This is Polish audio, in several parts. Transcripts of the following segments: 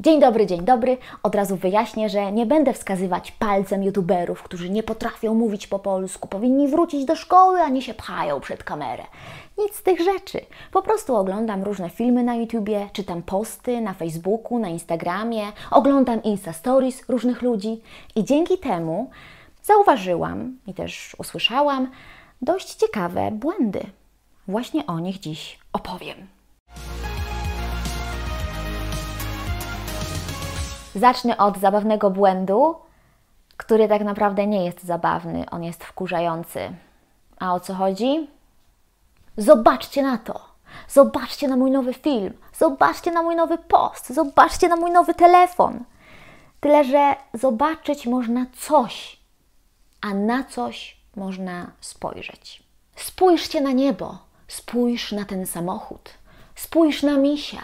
Dzień dobry. Od razu wyjaśnię, że nie będę wskazywać palcem youtuberów, którzy nie potrafią mówić po polsku, powinni wrócić do szkoły, a nie się pchają przed kamerę. Nic z tych rzeczy. Po prostu oglądam różne filmy na YouTubie, czytam posty na Facebooku, na Instagramie, oglądam Insta Stories różnych ludzi i dzięki temu zauważyłam i też usłyszałam dość ciekawe błędy. Właśnie o nich dziś opowiem. Zacznę od zabawnego błędu, który tak naprawdę nie jest zabawny, on jest wkurzający. A o co chodzi? Zobaczcie na to! Zobaczcie na mój nowy film! Zobaczcie na mój nowy post! Zobaczcie na mój nowy telefon! Tyle, że zobaczyć można coś, a na coś można spojrzeć. Spójrzcie na niebo, spójrz na ten samochód, spójrz na misia.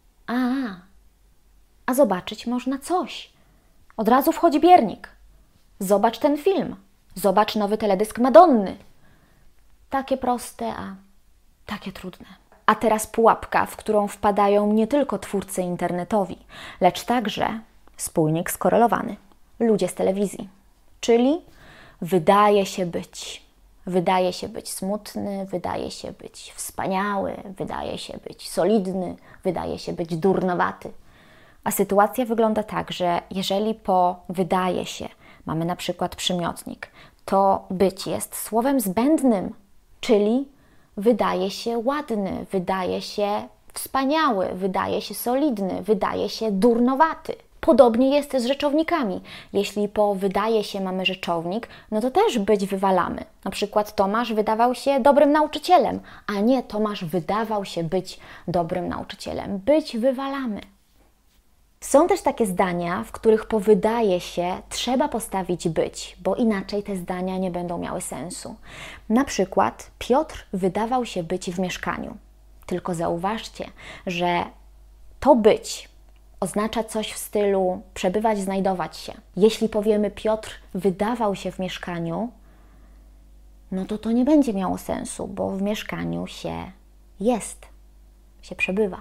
A zobaczyć można coś. Od razu wchodzi biernik. Zobacz ten film. Zobacz nowy teledysk Madonny. Takie proste, a takie trudne. A teraz pułapka, w którą wpadają nie tylko twórcy internetowi, lecz także spójnik skorelowany. Ludzie z telewizji. Czyli wydaje się być smutny, wydaje się być wspaniały, wydaje się być solidny, wydaje się być durnowaty. A sytuacja wygląda tak, że jeżeli po wydaje się mamy na przykład przymiotnik, to być jest słowem zbędnym, czyli wydaje się ładny, wydaje się wspaniały, wydaje się solidny, wydaje się durnowaty. Podobnie jest z rzeczownikami. Jeśli po wydaje się mamy rzeczownik, no to też być wywalamy. Na przykład Tomasz wydawał się dobrym nauczycielem, a nie Tomasz wydawał się być dobrym nauczycielem. Być wywalamy. Są też takie zdania, w których po wydaje się trzeba postawić być, bo inaczej te zdania nie będą miały sensu. Na przykład Piotr wydawał się być w mieszkaniu. Tylko zauważcie, że to być oznacza coś w stylu przebywać, znajdować się. Jeśli powiemy Piotr wydawał się w mieszkaniu, no to nie będzie miało sensu, bo w mieszkaniu się jest, się przebywa.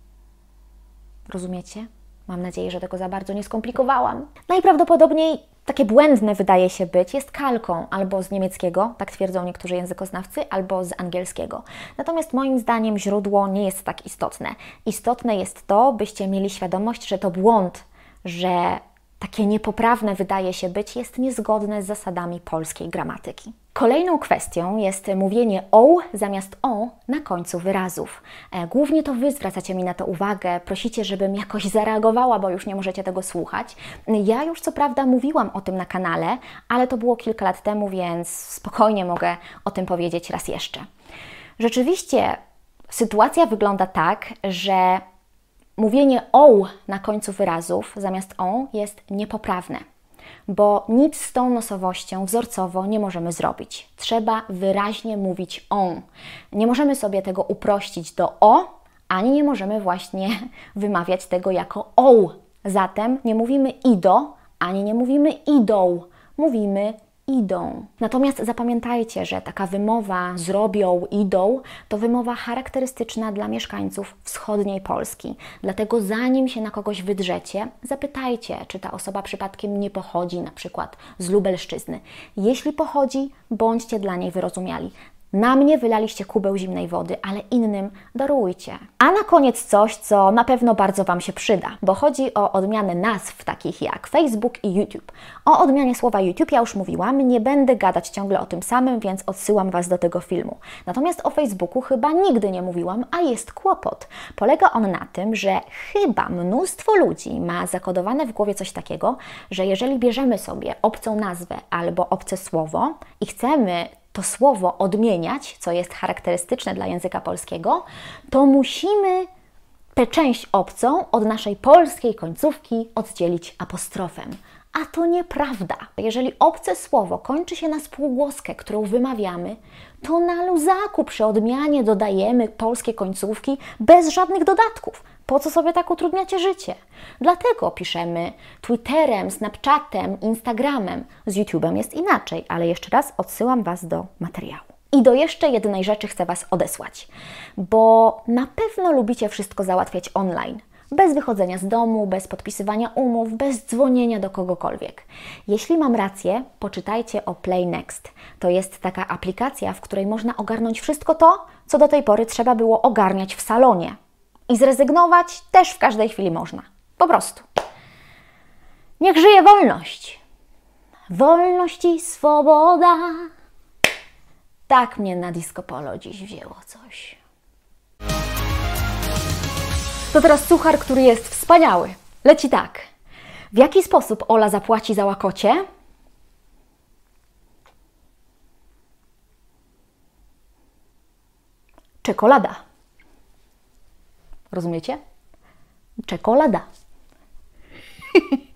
Rozumiecie? Mam nadzieję, że tego za bardzo nie skomplikowałam. Najprawdopodobniej takie błędne wydaje się być jest kalką albo z niemieckiego, tak twierdzą niektórzy językoznawcy, albo z angielskiego. Natomiast moim zdaniem źródło nie jest tak istotne. Istotne jest to, byście mieli świadomość, że to błąd, że takie niepoprawne wydaje się być jest niezgodne z zasadami polskiej gramatyki. Kolejną kwestią jest mówienie o zamiast o na końcu wyrazów. Głównie to Wy zwracacie mi na to uwagę, prosicie, żebym jakoś zareagowała, bo już nie możecie tego słuchać. Ja już co prawda mówiłam o tym na kanale, ale to było kilka lat temu, więc spokojnie mogę o tym powiedzieć raz jeszcze. Rzeczywiście sytuacja wygląda tak, że mówienie o na końcu wyrazów zamiast o jest niepoprawne, bo nic z tą nosowością wzorcowo nie możemy zrobić. Trzeba wyraźnie mówić on. Nie możemy sobie tego uprościć do o, ani nie możemy właśnie wymawiać tego jako o. Zatem nie mówimy ido, ani nie mówimy idą. Mówimy idą. Natomiast zapamiętajcie, że taka wymowa zrobią, idą, to wymowa charakterystyczna dla mieszkańców wschodniej Polski. Dlatego zanim się na kogoś wydrzecie, zapytajcie, czy ta osoba przypadkiem nie pochodzi na przykład z Lubelszczyzny. Jeśli pochodzi, bądźcie dla niej wyrozumiali. Na mnie wylaliście kubeł zimnej wody, ale innym darujcie. A na koniec coś, co na pewno bardzo Wam się przyda, bo chodzi o odmianę nazw takich jak Facebook i YouTube. O odmianie słowa YouTube ja już mówiłam, nie będę gadać ciągle o tym samym, więc odsyłam Was do tego filmu. Natomiast o Facebooku chyba nigdy nie mówiłam, a jest kłopot. Polega on na tym, że chyba mnóstwo ludzi ma zakodowane w głowie coś takiego, że jeżeli bierzemy sobie obcą nazwę albo obce słowo i chcemy to słowo odmieniać, co jest charakterystyczne dla języka polskiego, to musimy tę część obcą od naszej polskiej końcówki oddzielić apostrofem. A to nieprawda. Jeżeli obce słowo kończy się na spółgłoskę, którą wymawiamy, to na luzaku przy odmianie dodajemy polskie końcówki bez żadnych dodatków. Po co sobie tak utrudniacie życie? Dlatego piszemy Twitterem, Snapchatem, Instagramem. Z YouTube'em jest inaczej, ale jeszcze raz odsyłam Was do materiału. I do jeszcze jednej rzeczy chcę Was odesłać, bo na pewno lubicie wszystko załatwiać online. Bez wychodzenia z domu, bez podpisywania umów, bez dzwonienia do kogokolwiek. Jeśli mam rację, poczytajcie o Play Next. To jest taka aplikacja, w której można ogarnąć wszystko to, co do tej pory trzeba było ogarniać w salonie. I zrezygnować też w każdej chwili można. Po prostu. Niech żyje wolność! Wolność i swoboda. Tak mnie na disco polo dziś wzięło coś. To teraz suchar, który jest wspaniały. Leci tak. W jaki sposób Ola zapłaci za łakocie? Czekolada. Rozumiecie? Czekolada.